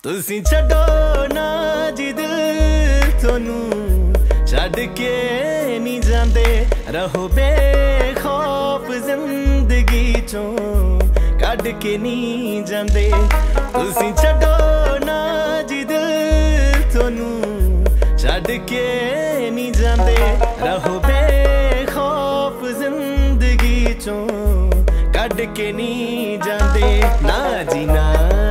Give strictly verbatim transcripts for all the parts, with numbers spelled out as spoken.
तुसी छड्डो ना जी दिल थोनू छड्ड के नहीं जांदे रहो बेखौफ जिंदगी चों कढ के नहीं जांदे तुसी छड्डो ना जी दिल थोनू छड्ड के नहीं जांदे रहो बेखौफ जिंदगी चों कढ के नहीं जांदे ना जी ना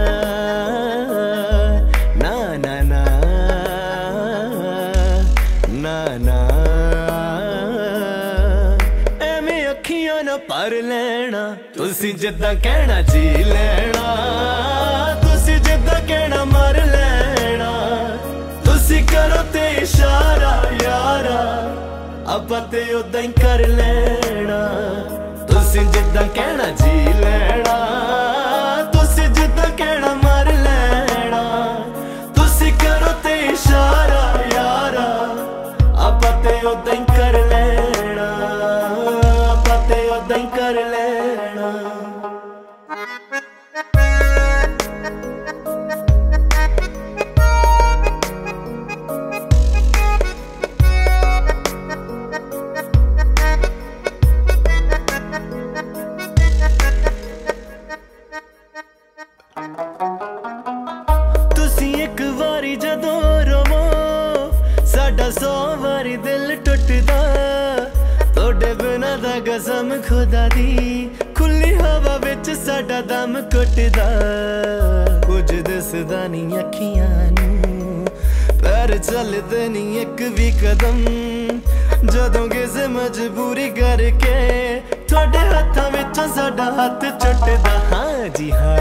पर लेना तुसी जिद्दां कहना जी लेना तुसी जिद्दां कहना मर लेना तुसी करो ते इशारा यारा अब्बा ते उदां ही कर लेना तुसी जिद्दां कहना जी लेना तुसी जिद्दां कहना मर लेना तुसी करो ते इशारा यारा अब्बा ते उदां ही कर लेना उदां ही कर लेना तुसी एक वारी जदों रोवो साडा सौ वारी दिल टुटदा तोड़े बिना दा कसम खुदा दी खुली हवा विच साडा दम घुटदा कुछ दसदा नहीं अखियां नूं पैर चलदे नहीं एक भी कदम जदों किसे मजबूरी करके थोड़े हत्थां विचों साडा हत्थ छुटदा हाँ जी हाँ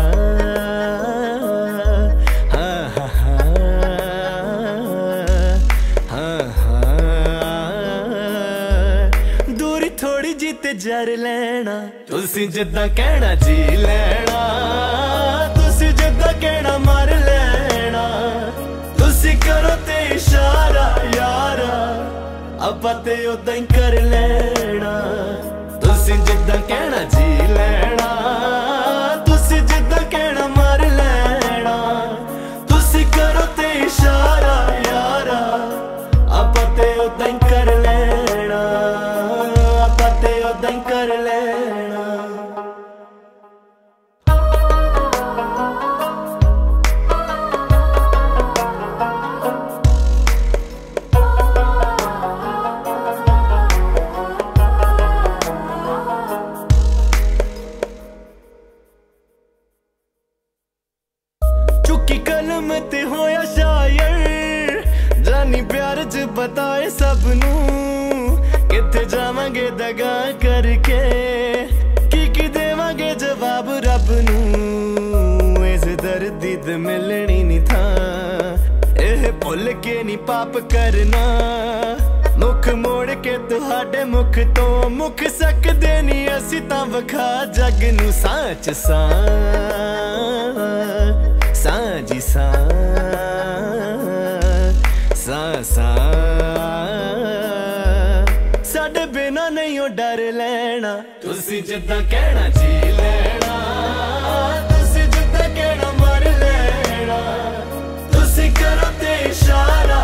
थोड़ी जी ते जर लेना तुसी जिद्दां कहना जी लेना तुसी जिद्दां कहना मर लेना तुसी करो ते इशारा यारा अब्बा ते उदां ही कर लेना तुसी जिद्दां कहना जी लेना तुसी जिद्दां कहना मर लेना तुसी करो ते इशारा यारा अब्बा ते उदां ही कर लेना उदां ही कर लेना चुकी कलम ते होया शायर जानी प्यार च बताए सबनू किथे जावांगे दगा करके की की देवांगे जवाब रब नू इस दर्दी ते मिलनी नहीं था एह भुल के नहीं पाप करना मुख मोड़ के तुहाडे मुख तो मुख सकदे नहीं असी तां वखा जग नू साच सा सा जी सा सा सा साडे बिना नहीं हो डर लेना तुसी जिद्दां कहना जी लेना तुसी जिद्दां कहना मर लेना तुसी करो ते इशारा